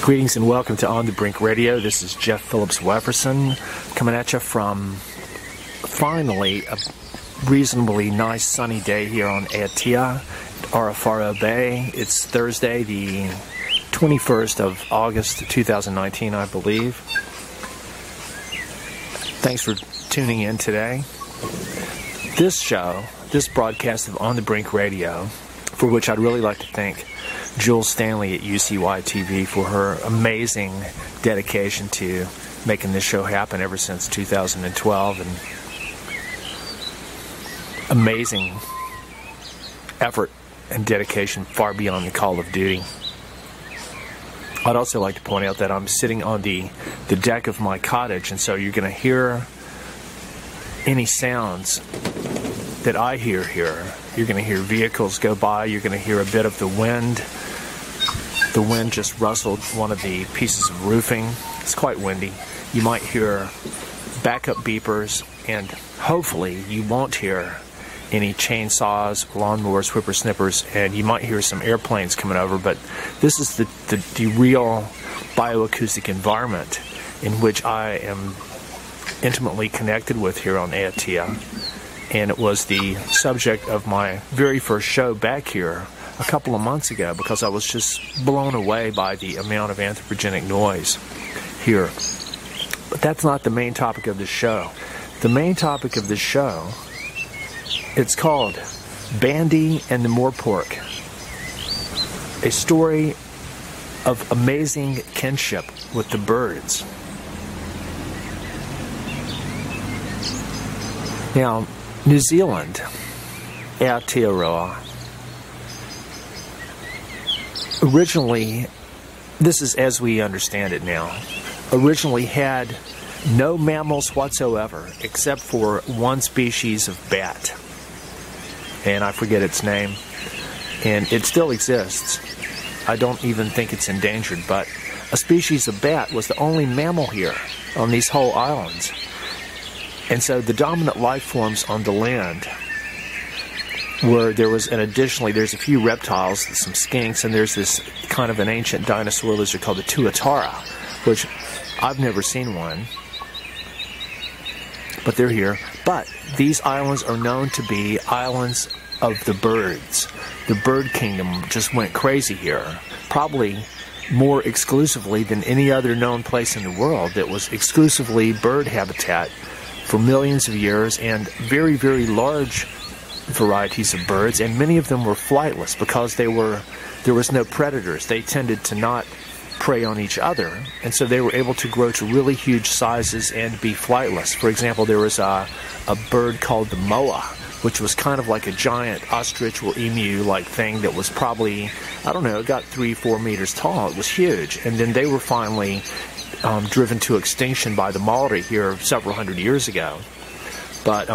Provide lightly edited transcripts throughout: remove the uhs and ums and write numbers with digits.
Greetings and welcome to On the Brink Radio. This is Jeff Phillips Wefferson coming at you from finally a reasonably nice sunny day here on Aotea, Arafaro Bay. It's Thursday, the 21st of August 2019, I believe. Thanks for tuning in today. This show, this broadcast of On the Brink Radio, for which I'd really like to thank Jules Stanley at UCY TV for her amazing dedication to making this show happen ever since 2012, and amazing effort and dedication far beyond the call of duty. I'd also like to point out that I'm sitting on the deck of my cottage, and so you're going to hear any sounds that I hear here. You're going to hear vehicles go by, you're going to hear a bit of the wind. The wind just rustled one of the pieces of roofing. It's quite windy. You might hear backup beepers, and hopefully you won't hear any chainsaws, lawnmowers, whippersnippers, and you might hear some airplanes coming over, but this is the real bioacoustic environment in which I am intimately connected with here on Aotea, and it was the subject of my very first show back here a couple of months ago because I was just blown away by the amount of anthropogenic noise here. But that's not the main topic of this show. The main topic of this show, it's called Bandy and the Moorpork, a story of amazing kinship with the birds. Now, New Zealand, Aotearoa, originally, this is as we understand it now, originally had no mammals whatsoever except for one species of bat, and I forget its name, and it still exists. I don't even think it's endangered, but a species of bat was the only mammal here on these whole islands. And so the dominant life forms on the land where there was, and additionally there's a few reptiles, some skinks, and there's this kind of an ancient dinosaur lizard called the tuatara, which I've never seen one, but they're here. But these islands are known to be islands of the birds. The bird kingdom just went crazy here, probably more exclusively than any other known place in the world that was exclusively bird habitat for millions of years, and very, very large varieties of birds, and many of them were flightless because there was no predators. They tended to not prey on each other, and so they were able to grow to really huge sizes and be flightless. For example, there was a bird called the moa, which was kind of like a giant ostrich or emu-like thing that was probably, I don't know, it got 3-4 meters tall. It was huge, and then they were finally driven to extinction by the Maori here several hundred years ago. But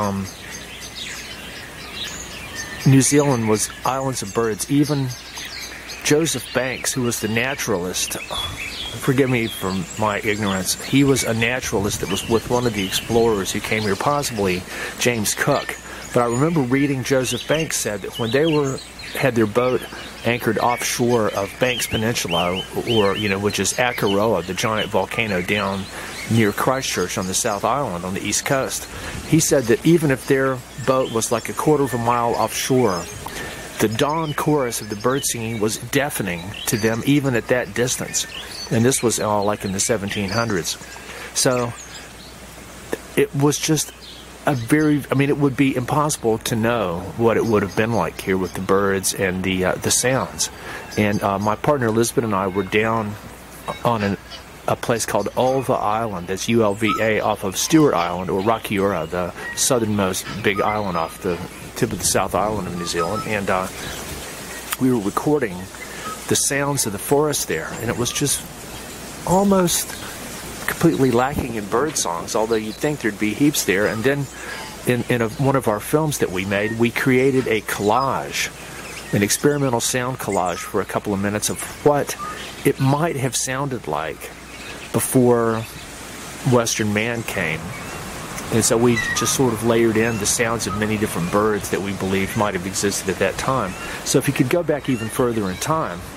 New Zealand was islands of birds. Even Joseph Banks, who was the naturalist, forgive me for my ignorance, he was a naturalist that was with one of the explorers who came here, possibly James Cook. But I remember reading Joseph Banks said that when they had their boat anchored offshore of Banks Peninsula, or which is Akaroa, the giant volcano down near Christchurch on the South Island on the east coast, he said that even if their boat was like a quarter of a mile offshore, the dawn chorus of the bird singing was deafening to them even at that distance. And this was all like in the 1700s. So it was just it would be impossible to know what it would have been like here with the birds and the sounds. And my partner Elizabeth and I were down on a place called Ulva Island, that's ULVA, off of Stewart Island, or Rakiura, the southernmost big island off the tip of the South Island of New Zealand, and we were recording the sounds of the forest there, and it was just almost completely lacking in bird songs, although you'd think there'd be heaps there. And then in one of our films that we made, we created a collage, an experimental sound collage for a couple of minutes of what it might have sounded like before Western man came. And so we just sort of layered in the sounds of many different birds that we believed might have existed at that time. So if you could go back even further in time,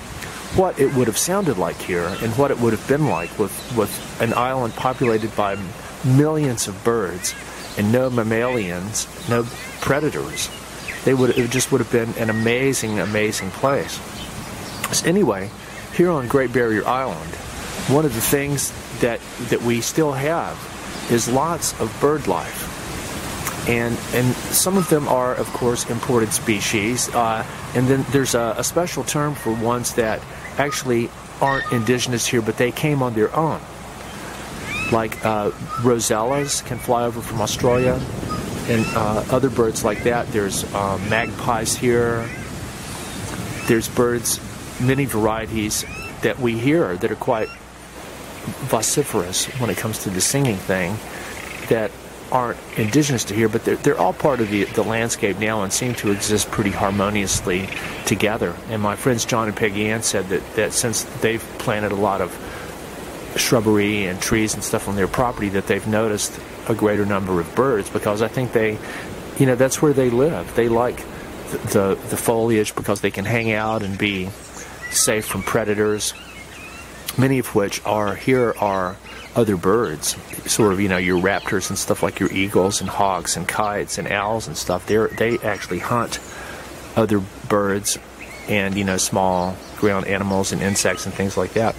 what it would have sounded like here and what it would have been like with an island populated by millions of birds and no mammalians, no predators. It just would have been an amazing, amazing place. So anyway, here on Great Barrier Island, one of the things that we still have is lots of bird life. And some of them are, of course, imported species. And then there's a special term for ones that actually aren't indigenous here, but they came on their own. Like rosellas can fly over from Australia, and other birds like that. There's magpies here. There's birds, many varieties that we hear that are quite vociferous when it comes to the singing thing, that aren't indigenous to here, but they're all part of the landscape now and seem to exist pretty harmoniously together. And my friends John and Peggy Ann said that since they've planted a lot of shrubbery and trees and stuff on their property, that they've noticed a greater number of birds, because I think that's where they live. They like the foliage because they can hang out and be safe from predators, many of which are other birds, sort of, your raptors and stuff, like your eagles and hawks and kites and owls and stuff. They actually hunt other birds and, small ground animals and insects and things like that.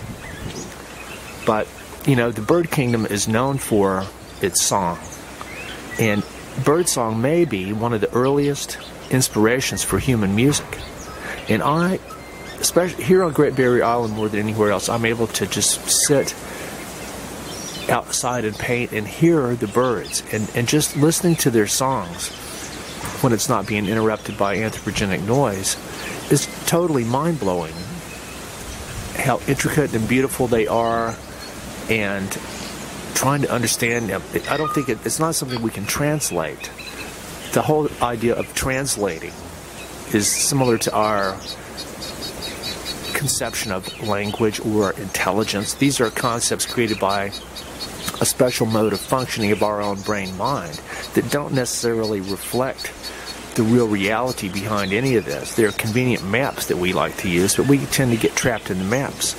But, the bird kingdom is known for its song. And birdsong may be one of the earliest inspirations for human music. And especially here on Great Barrier Island, more than anywhere else, I'm able to just sit outside and paint and hear the birds and just listening to their songs when it's not being interrupted by anthropogenic noise is totally mind-blowing. How intricate and beautiful they are, and trying to understand them. I don't think it's not something we can translate. The whole idea of translating is similar to our conception of language or intelligence. These are concepts created by a special mode of functioning of our own brain-mind that don't necessarily reflect the real reality behind any of this. They're convenient maps that we like to use, but we tend to get trapped in the maps.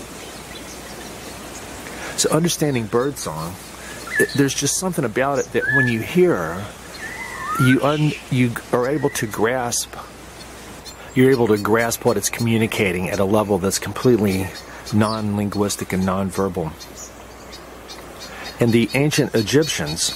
So understanding birdsong, there's just something about it that when you hear, you are able to grasp. You're able to grasp what it's communicating at a level that's completely non-linguistic and non-verbal. And the ancient Egyptians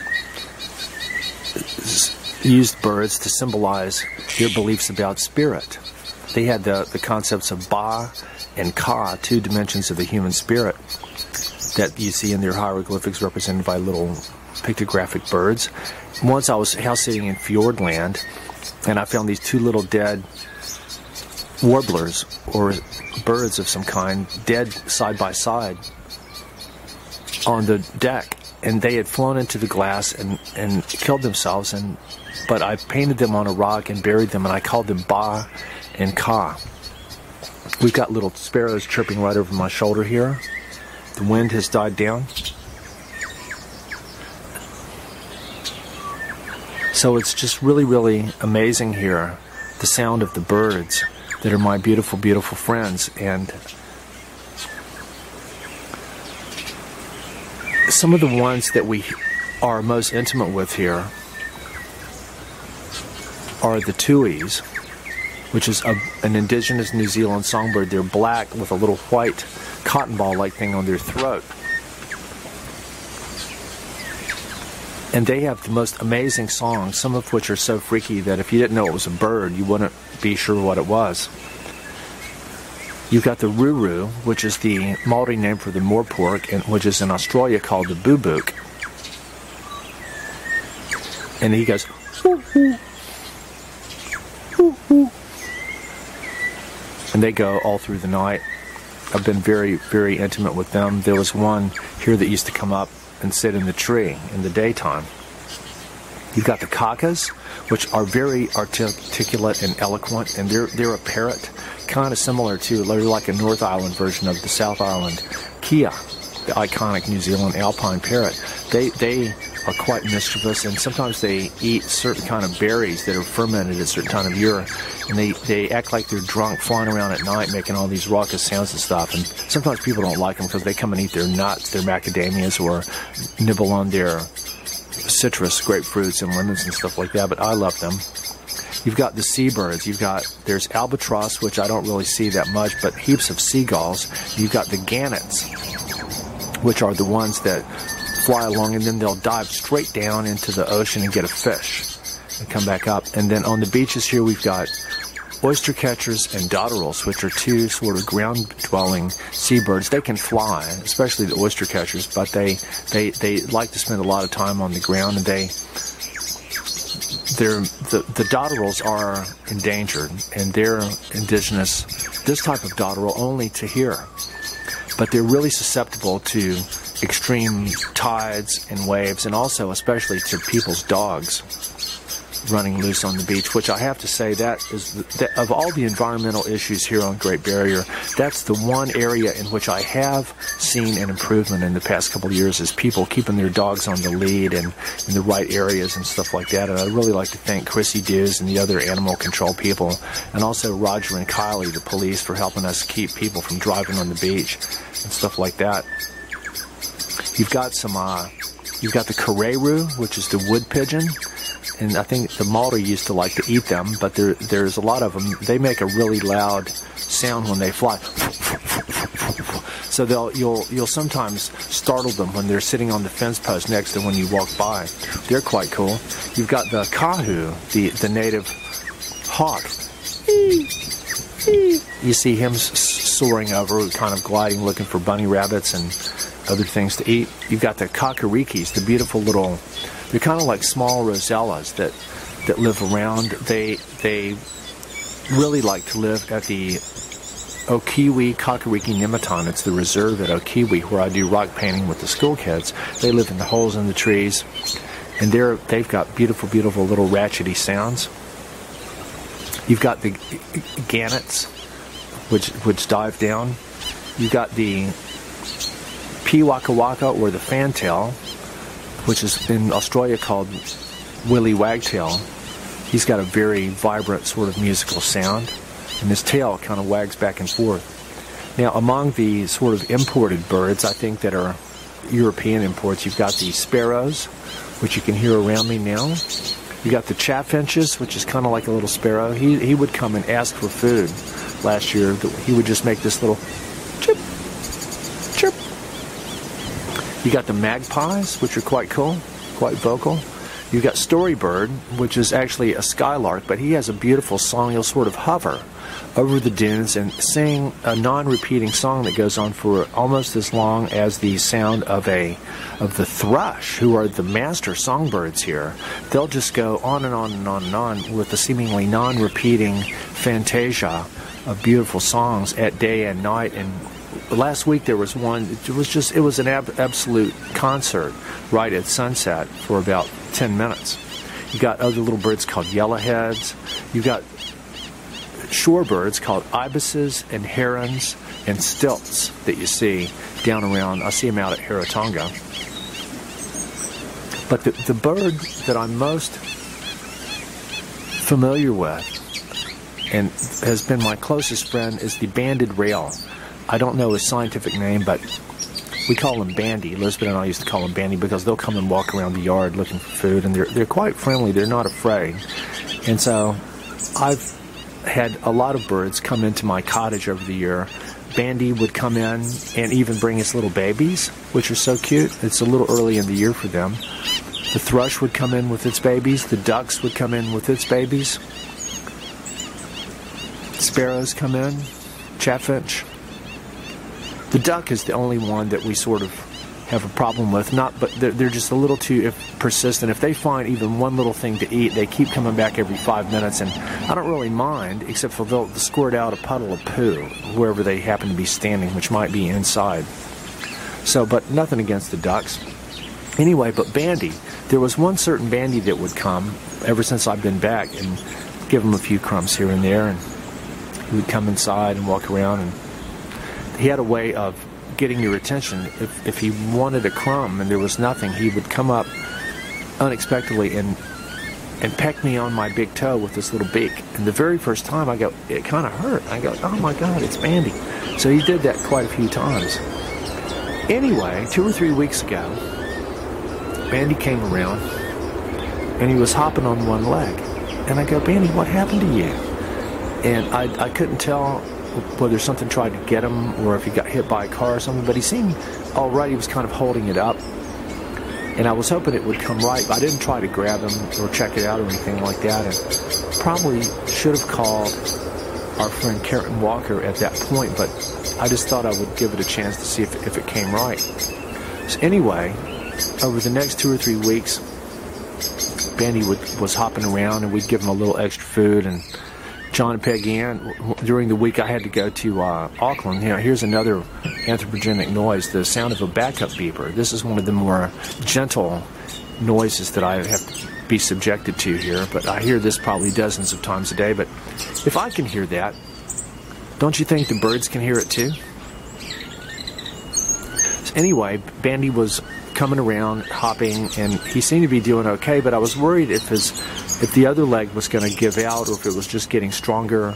used birds to symbolize their beliefs about spirit. They had the concepts of Ba and Ka, two dimensions of the human spirit that you see in their hieroglyphics represented by little pictographic birds. Once I was house sitting in Fiordland, and I found these two little dead warblers, or birds of some kind, dead side by side on the deck, and they had flown into the glass and killed themselves, but I painted them on a rock and buried them, and I called them Ba and Ka. We've got little sparrows chirping right over my shoulder here. The wind has died down. So it's just really, really amazing here, the sound of the birds that are my beautiful, beautiful friends. And some of the ones that we are most intimate with here are the tuis, which is an indigenous New Zealand songbird. They're black with a little white cotton ball-like thing on their throat. And they have the most amazing songs, some of which are so freaky that if you didn't know it was a bird, you wouldn't be sure what it was. You've got the ruru, which is the Maori name for the moorpork, and which is in Australia called the boobook. And he goes, hoo, hoo, hoo, hoo. And they go all through the night. I've been very, very intimate with them. There was one here that used to come up and sit in the tree in the daytime. You've got the kakas, which are very articulate and eloquent, and they're a parrot, kind of similar to, they're like a North Island version of the South Island kia, the iconic New Zealand alpine parrot. They are quite mischievous, and sometimes they eat certain kind of berries that are fermented at certain time of year, and they act like they're drunk, flying around at night, making all these raucous sounds and stuff. And sometimes people don't like them because they come and eat their nuts, their macadamias, or nibble on their citrus, grapefruits, and lemons and stuff like that. But I love them. You've got the seabirds. There's albatross, which I don't really see that much, but heaps of seagulls. You've got the gannets, which are the ones that fly along, and then they'll dive straight down into the ocean and get a fish and come back up. And then on the beaches here, we've got oyster catchers and dotterels, which are two sort of ground-dwelling seabirds. They can fly, especially the oyster catchers, but they like to spend a lot of time on the ground, and the dotterels are endangered, and they're indigenous, this type of dotterel, only to here. But they're really susceptible to extreme tides and waves, and also especially to people's dogs running loose on the beach, which I have to say that is, of all the environmental issues here on Great Barrier, that's the one area in which I have seen an improvement in the past couple of years, is people keeping their dogs on the lead and in the right areas and stuff like that. And I'd really like to thank Chrissy Dews and the other animal control people, and also Roger and Kylie, the police, for helping us keep people from driving on the beach and stuff like that. You've got the kareroo, which is the wood pigeon. And I think the Maori used to like to eat them, but there's a lot of them. They make a really loud sound when they fly. So you'll sometimes startle them when they're sitting on the fence post next to when you walk by. They're quite cool. You've got the kahu, the native hawk. You see him soaring over, kind of gliding, looking for bunny rabbits and other things to eat. You've got the kakarikis, the beautiful little. They're kind of like small rosellas that live around. They really like to live at the Okiwi Kakariki Nematon. It's the reserve at Okiwi where I do rock painting with the school kids. They live in the holes in the trees, and they've got beautiful, beautiful little ratchety sounds. You've got the gannets, which dive down. You've got the Piwakawaka, or the fantail, which is in Australia called Willy Wagtail. He's got a very vibrant sort of musical sound, and his tail kind of wags back and forth. Now, among the sort of imported birds, I think, that are European imports, you've got the sparrows, which you can hear around me now. You got the chaffinches, which is kind of like a little sparrow. He would come and ask for food last year. He would just make this little chip, chip. You got the magpies, which are quite cool, quite vocal. You've got Storybird, which is actually a skylark, but he has a beautiful song. He'll sort of hover over the dunes and sing a non-repeating song that goes on for almost as long as the sound of the thrush, who are the master songbirds here. They'll just go on and on and on and on with a seemingly non-repeating fantasia of beautiful songs at day and night. And last week there was one. It was an absolute concert right at sunset for about 10 minutes. You got other little birds called yellowheads. You've got shorebirds called ibises and herons and stilts that you see down around. I see them out at Haratonga. But the bird that I'm most familiar with and has been my closest friend is the banded rail. I don't know his scientific name, but we call him Bandy. Elizabeth and I used to call him Bandy because they'll come and walk around the yard looking for food, and they're quite friendly. They're not afraid. And so I've had a lot of birds come into my cottage over the year. Bandy would come in and even bring his little babies, which are so cute. It's a little early in the year for them. The thrush would come in with its babies. The ducks would come in with its babies. Sparrows come in. Chaffinch. The duck is the only one that we sort of have a problem with. But they're just a little too persistent. If they find even one little thing to eat, they keep coming back every 5 minutes, and I don't really mind, except for they'll squirt out a puddle of poo wherever they happen to be standing, which might be inside. So, but nothing against the ducks. Anyway, but Bandy, there was one certain Bandy that would come ever since I've been back and give him a few crumbs here and there, and he would come inside and walk around, and he had a way of getting your attention. If he wanted a crumb and there was nothing, he would come up unexpectedly and pecked me on my big toe with this little beak. And the very first time it kind of hurt. I go, oh my God, it's Bandy. So he did that quite a few times. Anyway, 2 or 3 weeks ago, Bandy came around and he was hopping on one leg. And I go, Bandy, what happened to you? And I couldn't tell whether something tried to get him or if he got hit by a car or something, but he seemed all right. He was kind of holding it up. And I was hoping it would come right. I didn't try to grab him or check it out or anything like that. And probably should have called our friend Karen Walker at that point, but I just thought I would give it a chance to see if it came right. So anyway, over the next 2 or 3 weeks, Bandy was hopping around, and we'd give him a little extra food. And John and Peggy Ann, during the week I had to go to Auckland. Here's another anthropogenic noise, the sound of a backup beeper. This is one of the more gentle noises that I have to be subjected to here, but I hear this probably dozens of times a day. But if I can hear that, don't you think the birds can hear it too? So anyway, Bandy was coming around, hopping, and he seemed to be doing okay, but I was worried if the other leg was going to give out or if it was just getting stronger.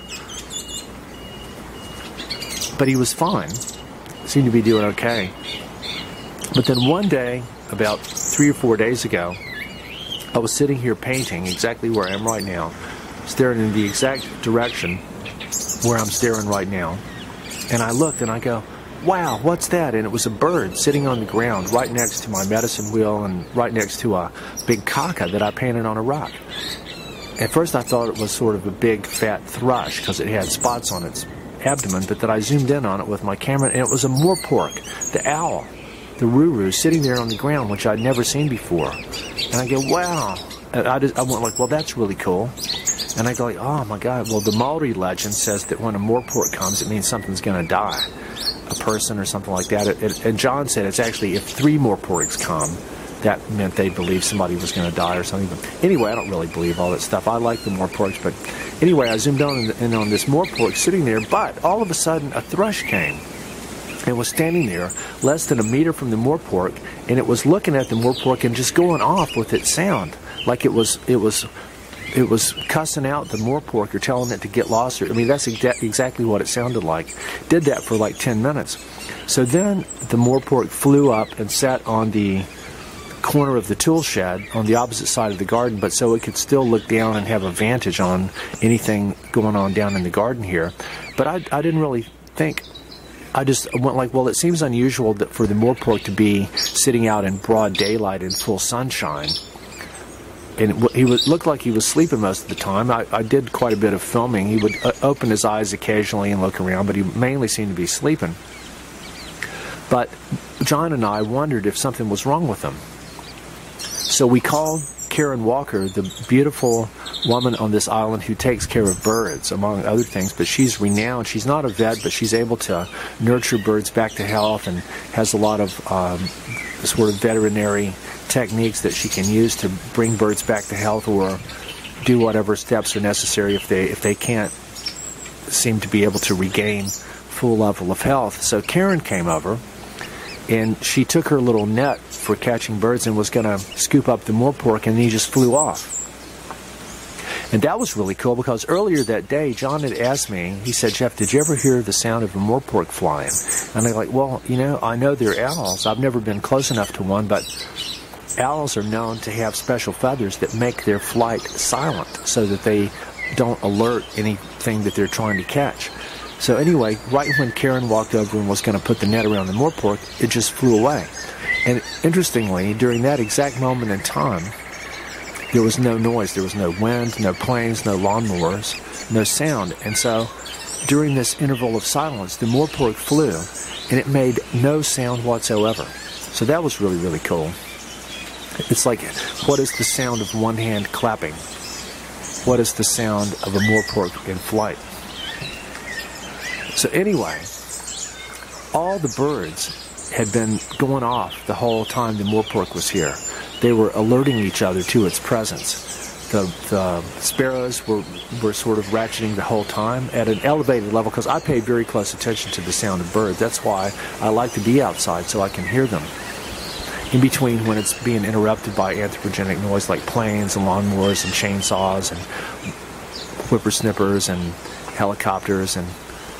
But he was fine. Seemed to be doing okay. But then one day, about 3 or 4 days ago, I was sitting here painting exactly where I am right now, staring in the exact direction where I'm staring right now. And I looked and I go, wow, what's that? And it was a bird sitting on the ground right next to my medicine wheel and right next to a big kaka that I painted on a rock. At first I thought it was sort of a big fat thrush because it had spots on its abdomen, but then I zoomed in on it with my camera and it was a moorpork, the owl, the roo-roo, sitting there on the ground, which I'd never seen before. And I go, wow. And I went like, well, that's really cool. And I go like, oh my God, well, the Maori legend says that when a moorpork comes, it means something's going to die, a person or something like that. And John said it's actually if 3 moorporks come, that meant they believed somebody was going to die or something. But anyway, I don't really believe all that stuff. I like the moorporks, but anyway, I zoomed in on this moorpork sitting there, but all of a sudden a thrush came and was standing there less than a meter from the moorpork, and it was looking at the moorpork and just going off with its sound, like it was cussing out the moorpork or telling it to get lost. I mean, that's exactly what it sounded like. Did that for like 10 minutes. So then the moorpork flew up and sat on the corner of the tool shed on the opposite side of the garden, but so it could still look down and have a vantage on anything going on down in the garden here. But I didn't really think. I just went like, well, it seems unusual that for the moorpork to be sitting out in broad daylight in full sunshine. And he looked like he was sleeping most of the time. I did quite a bit of filming. He would open his eyes occasionally and look around, but he mainly seemed to be sleeping. But John and I wondered if something was wrong with him. So we called Karen Walker, the beautiful woman on this island who takes care of birds, among other things, but she's renowned. She's not a vet, but she's able to nurture birds back to health and has a lot of sort of veterinary techniques that she can use to bring birds back to health or do whatever steps are necessary if they can't seem to be able to regain full level of health. So Karen came over, and she took her little net for catching birds and was going to scoop up the moorpork, and he just flew off. And that was really cool because earlier that day, John had asked me, he said, Jeff, did you ever hear the sound of a moorpork flying? And I'm like, well, I know they're owls. I've never been close enough to one, but owls are known to have special feathers that make their flight silent so that they don't alert anything that they're trying to catch. So anyway, right when Karen walked over and was going to put the net around the moorpork, it just flew away. And interestingly, during that exact moment in time, there was no noise. There was no wind, no planes, no lawnmowers, no sound. And so during this interval of silence, the moorpork flew, and it made no sound whatsoever. So that was really, really cool. It's like, what is the sound of one hand clapping? What is the sound of a moorpork in flight? So anyway, all the birds had been going off the whole time the moorpork was here. They were alerting each other to its presence. The sparrows were sort of ratcheting the whole time at an elevated level because I pay very close attention to the sound of birds. That's why I like to be outside so I can hear them. in between when it's being interrupted by anthropogenic noise like planes and lawnmowers and chainsaws and whippersnippers and helicopters and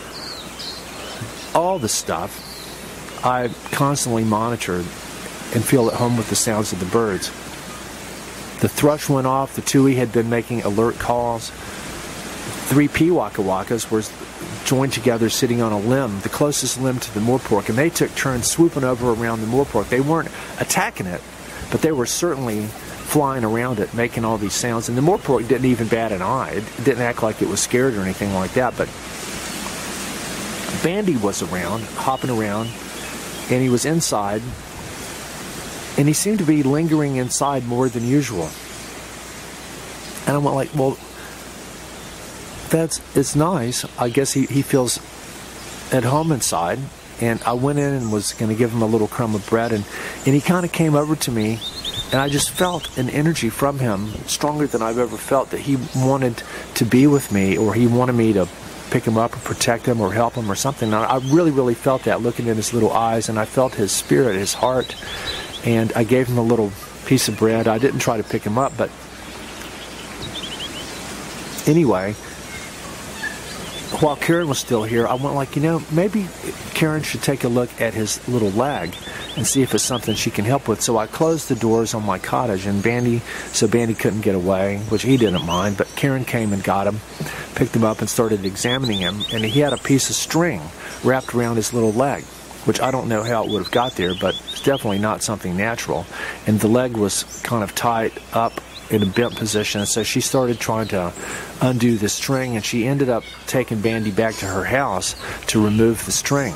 all the stuff, I constantly monitored and feel at home with the sounds of the birds. The thrush went off. The tui had been making alert calls. 3 Pewakawakas were joined together sitting on a limb, the closest limb to the moorpork, and they took turns swooping over around the moorpork. They weren't attacking it, but they were certainly flying around it, making all these sounds. And the moorpork didn't even bat an eye. It didn't act like it was scared or anything like that. But Bandy was around, hopping around, and he was inside, and he seemed to be lingering inside more than usual. And I went like, well, it's nice. I guess he feels at home inside. And I went in and was going to give him a little crumb of bread, and he kind of came over to me, and I just felt an energy from him, stronger than I've ever felt, that he wanted to be with me, or he wanted me to pick him up or protect him or help him or something. And I really, really felt that looking in his little eyes, and I felt his spirit, his heart, and I gave him a little piece of bread. I didn't try to pick him up, but anyway, while Karen was still here, I went like, maybe Karen should take a look at his little leg and see if it's something she can help with. So I closed the doors on my cottage, and Bandy couldn't get away, which he didn't mind, but Karen came and got him, picked him up and started examining him, and he had a piece of string wrapped around his little leg, which I don't know how it would have got there, but it's definitely not something natural. And the leg was kind of tied up in a bent position, so she started trying to undo the string, and she ended up taking Bandy back to her house to remove the string.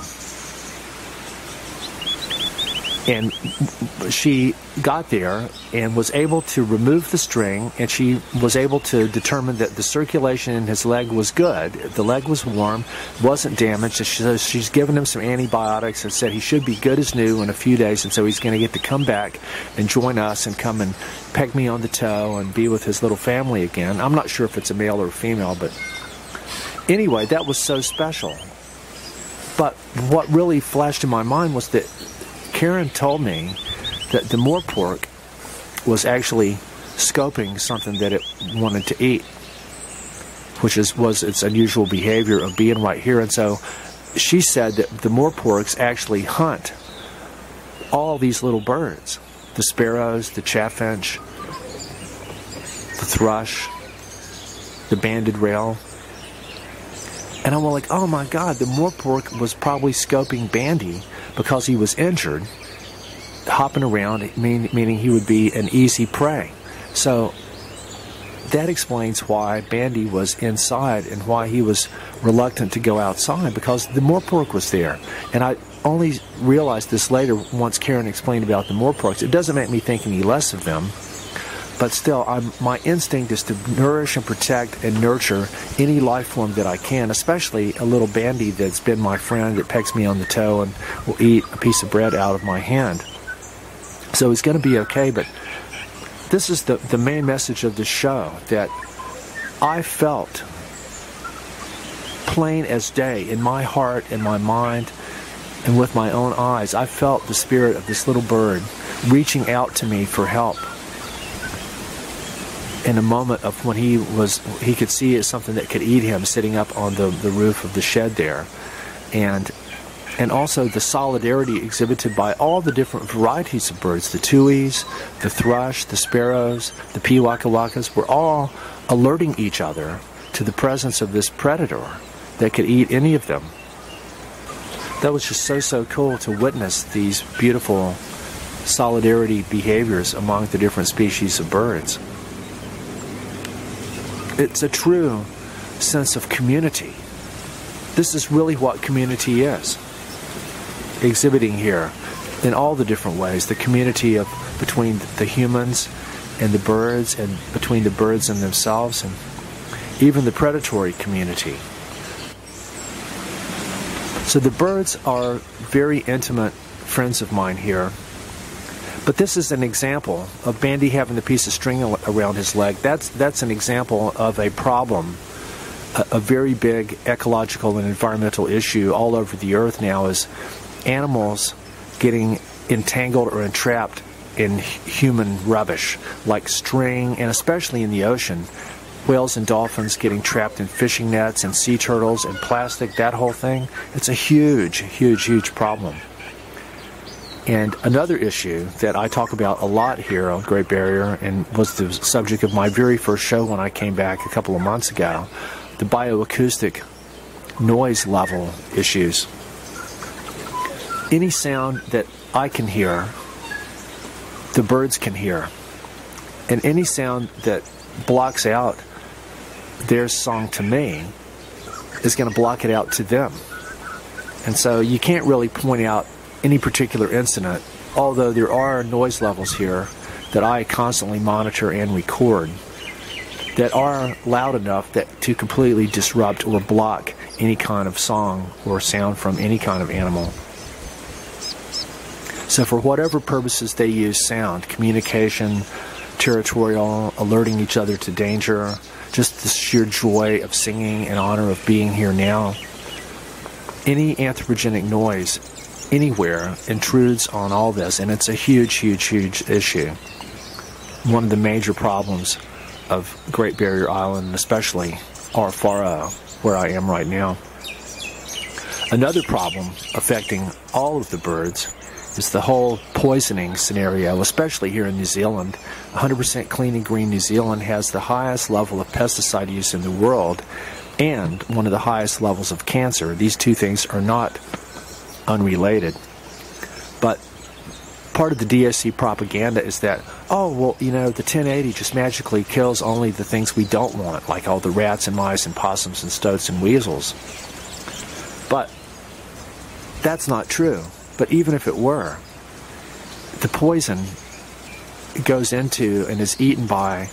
And she got there and was able to remove the string, and she was able to determine that the circulation in his leg was good. The leg was warm, wasn't damaged. So she's given him some antibiotics and said he should be good as new in a few days, and so he's going to get to come back and join us and come and peck me on the toe and be with his little family again. I'm not sure if it's a male or a female, but anyway, that was so special. But what really flashed in my mind was that Karen told me that the moorpork was actually scoping something that it wanted to eat, which was its unusual behavior of being right here. And so she said that the moorporks actually hunt all these little birds, the sparrows, the chaffinch, the thrush, the banded rail. And I was like, oh my God, the moorpork was probably scoping Bandy because he was injured, hopping around, meaning he would be an easy prey. So that explains why Bandy was inside and why he was reluctant to go outside, because the moorpork was there. And I only realized this later once Karen explained about the moorporks. It doesn't make me think any less of them, but still, my instinct is to nourish and protect and nurture any life form that I can, especially a little Bandy that's been my friend, that pecks me on the toe and will eat a piece of bread out of my hand. So he's going to be okay, but this is the main message of the show, that I felt plain as day in my heart and my mind and with my own eyes. I felt the spirit of this little bird reaching out to me for help in a moment of when he could see it as something that could eat him, sitting up on the roof of the shed there. And also the solidarity exhibited by all the different varieties of birds, the tuis, the thrush, the sparrows, the pewakawakas, were all alerting each other to the presence of this predator that could eat any of them. That was just so cool to witness these beautiful solidarity behaviors among the different species of birds. It's a true sense of community. This is really what community is, exhibiting here in all the different ways. The community between the humans and the birds, and between the birds and themselves, and even the predatory community. So the birds are very intimate friends of mine here. But this is an example of Bandy having the piece of string around his leg. That's an example of a problem, a very big ecological and environmental issue all over the earth now, is animals getting entangled or entrapped in human rubbish, like string, and especially in the ocean. Whales and dolphins getting trapped in fishing nets, and sea turtles and plastic, that whole thing. It's a huge, huge, huge problem. And another issue that I talk about a lot here on Great Barrier, and was the subject of my very first show when I came back a couple of months ago, the bioacoustic noise level issues. Any sound that I can hear, the birds can hear. And any sound that blocks out their song to me is going to block it out to them. And so you can't really point out any particular incident, although there are noise levels here that I constantly monitor and record that are loud enough that to completely disrupt or block any kind of song or sound from any kind of animal. So for whatever purposes they use sound, communication, territorial, alerting each other to danger, just the sheer joy of singing in honor of being here now, any anthropogenic noise anywhere intrudes on all this, and it's a huge, huge, huge issue. One of the major problems of Great Barrier Island, especially Arafura, where I am right now. Another problem affecting all of the birds is the whole poisoning scenario, especially here in New Zealand. 100% clean and green New Zealand has the highest level of pesticide use in the world and one of the highest levels of cancer. These two things are not unrelated. But part of the DSC propaganda is that, oh, well, you know, the 1080 just magically kills only the things we don't want, like all the rats and mice and possums and stoats and weasels. But that's not true. But even if it were, the poison goes into and is eaten by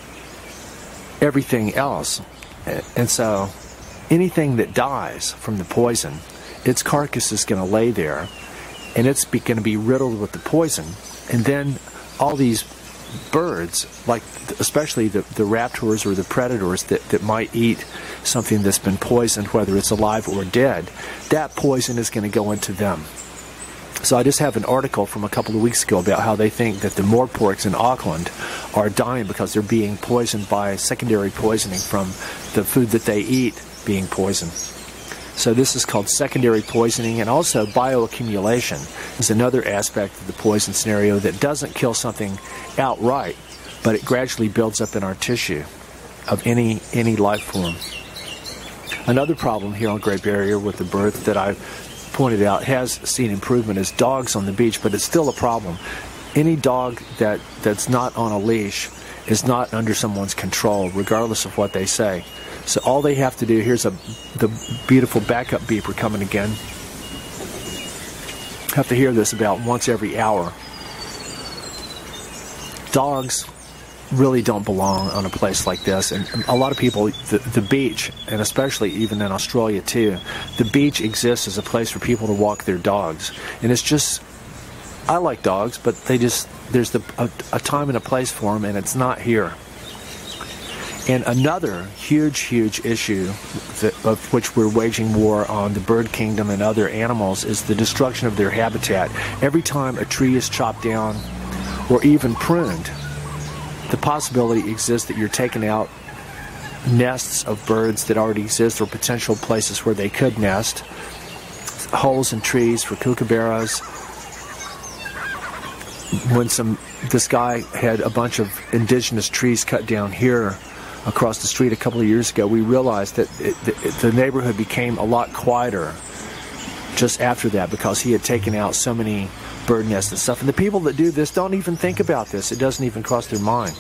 everything else. And so anything that dies from the poison, its carcass is going to lay there, and it's going to be riddled with the poison. And then all these birds, like especially the raptors or the predators that might eat something that's been poisoned, whether it's alive or dead, that poison is going to go into them. So I just have an article from a couple of weeks ago about how they think that the moorporks in Auckland are dying because they're being poisoned by secondary poisoning from the food that they eat being poisoned. So this is called secondary poisoning, and also bioaccumulation is another aspect of the poison scenario that doesn't kill something outright, but it gradually builds up in our tissue of any life form. Another problem here on Great Barrier with the birds that I've pointed out has seen improvement is dogs on the beach, but it's still a problem. Any dog that's not on a leash is not under someone's control, regardless of what they say. So all they have to do, here's the beautiful backup beeper coming again. Have to hear this about once every hour. Dogs really don't belong on a place like this, and a lot of people, the beach, and especially even in Australia too, the beach exists as a place for people to walk their dogs, and it's just, I like dogs, but there's a time and a place for them, and it's not here. And another huge issue of which we're waging war on the bird kingdom and other animals is the destruction of their habitat. Every time a tree is chopped down or even pruned, the possibility exists that you're taking out nests of birds that already exist or potential places where they could nest, holes in trees for kookaburras. When this guy had a bunch of indigenous trees cut down here across the street a couple of years ago, we realized that the neighborhood became a lot quieter just after that because he had taken out so many bird nests and stuff. And the people that do this don't even think about this. It doesn't even cross their mind.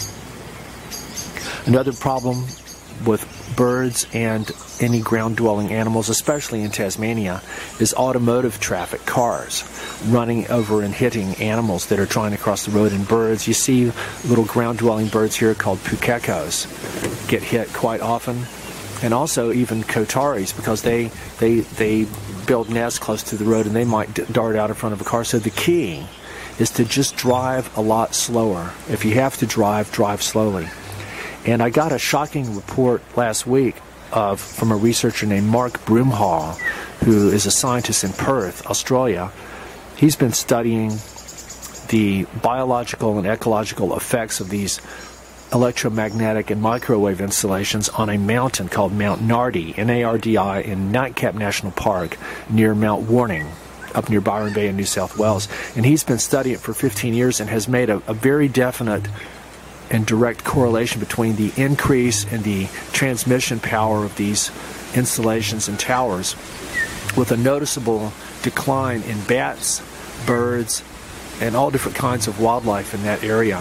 Another problem with birds and any ground-dwelling animals, especially in Tasmania, is automotive traffic, cars running over and hitting animals that are trying to cross the road. And birds, you see little ground-dwelling birds here called pukekos get hit quite often, and also even kotaris, because they build nests close to the road and they might dart out in front of a car. So the key is to just drive a lot slower. If you have to drive slowly. And I got a shocking report last week from a researcher named Mark Broomhall, who is a scientist in Perth, Australia. He's been studying the biological and ecological effects of these electromagnetic and microwave installations on a mountain called Mount Nardi, N-A-R-D-I, in Nightcap National Park near Mount Warning, up near Byron Bay in New South Wales. And he's been studying it for 15 years and has made a very definite and direct correlation between the increase in the transmission power of these installations and towers with a noticeable decline in bats, birds, and all different kinds of wildlife in that area.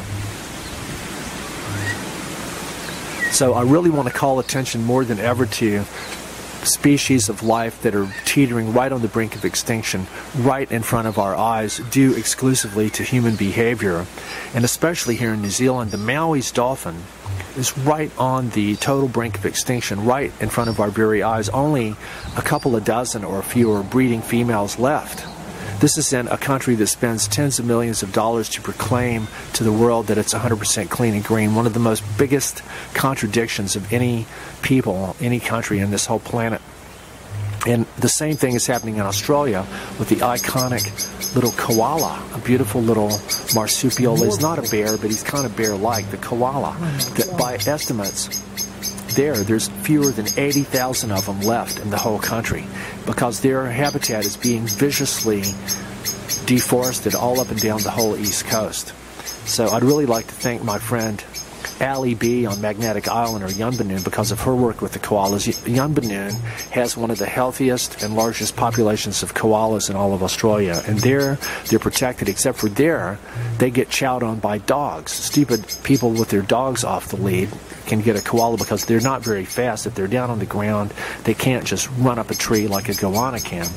So I really want to call attention more than ever to species of life that are teetering right on the brink of extinction, right in front of our eyes, due exclusively to human behavior. And especially here in New Zealand, the Maui's dolphin is right on the total brink of extinction, right in front of our very eyes. Only a couple of dozen or fewer breeding females left. This is in a country that spends tens of millions of dollars to proclaim to the world that it's 100% clean and green. One of the most biggest contradictions of any people, any country in this whole planet. And the same thing is happening in Australia with the iconic little koala, a beautiful little marsupial. He's not a bear, but he's kind of bear-like, the koala. That by estimates, there's fewer than 80,000 of them left in the whole country because their habitat is being viciously deforested all up and down the whole East Coast. So I'd really like to thank my friend Allie B on Magnetic Island, or Yunbanun, because of her work with the koalas. Yunbanun has one of the healthiest and largest populations of koalas in all of Australia, and they're protected, except for they get chowed on by dogs. Stupid people with their dogs off the lead can get a koala because they're not very fast. If they're down on the ground, they can't just run up a tree like a goanna can.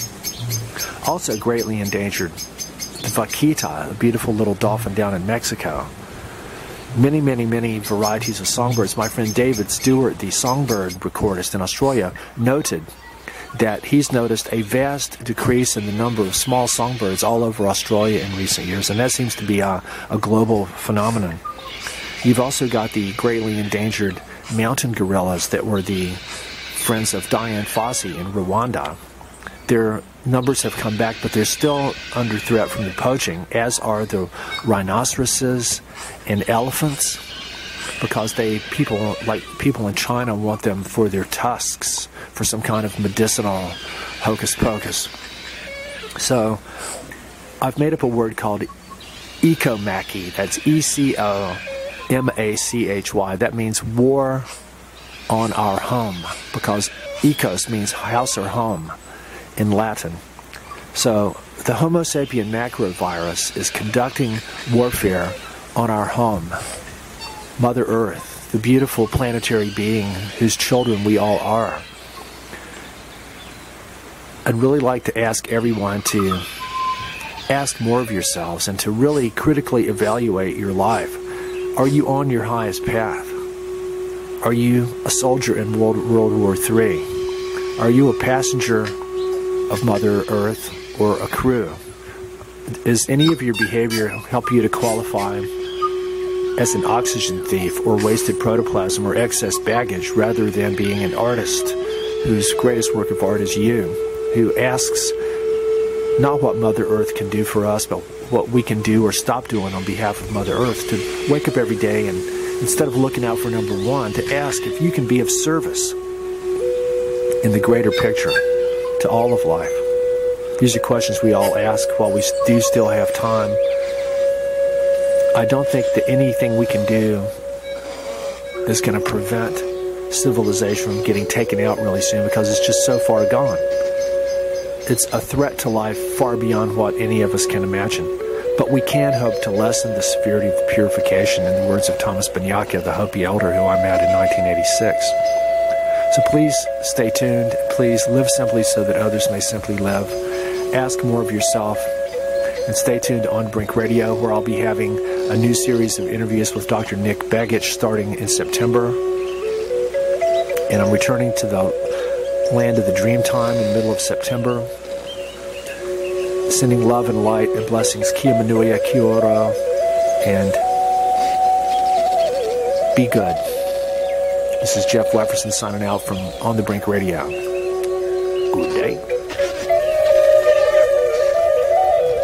Also greatly endangered, the vaquita, a beautiful little dolphin down in Mexico. Many, many, many varieties of songbirds. My friend David Stewart, the songbird recordist in Australia, noted that he's noticed a vast decrease in the number of small songbirds all over Australia in recent years, and that seems to be a global phenomenon. You've also got the greatly endangered mountain gorillas that were the friends of Dian Fossey in Rwanda. Their numbers have come back, but they're still under threat from the poaching, as are the rhinoceroses and elephants, because people in China want them for their tusks, for some kind of medicinal hocus pocus. So I've made up a word called ecomachy. That's E-C-O-M-A-C-H-Y. That means war on our home, because ecos means house or home in Latin. So the Homo sapien macrovirus is conducting warfare on our home, Mother Earth, the beautiful planetary being whose children we all are. I'd really like to ask everyone to ask more of yourselves and to really critically evaluate your life. Are you on your highest path? Are you a soldier in World War III? Are you a passenger of Mother Earth or a crew? Does any of your behavior help you to qualify as an oxygen thief or wasted protoplasm or excess baggage, rather than being an artist whose greatest work of art is you, who asks not what Mother Earth can do for us, but what we can do or stop doing on behalf of Mother Earth, to wake up every day and, instead of looking out for number one, to ask if you can be of service in the greater picture to all of life. These are questions we all ask while we do still have time. I don't think that anything we can do is going to prevent civilization from getting taken out really soon, because it's just so far gone. It's a threat to life far beyond what any of us can imagine. But we can hope to lessen the severity of purification, in the words of Thomas Banyaka, the Hopi elder who I met in 1986. So please stay tuned. Please live simply so that others may simply live. Ask more of yourself. And stay tuned to On Brink Radio, where I'll be having a new series of interviews with Dr. Nick Begich starting in September. And I'm returning to the land of the Dreamtime in the middle of September. Sending love and light and blessings. Kia manuia, kia ora, and be good. This is Jeff Lefferson signing out from On the Brink Radio. Good day.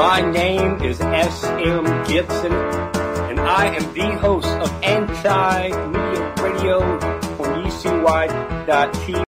My name is S.M. Gibson, and I am the host of Anti-Media Radio on UCY.TV.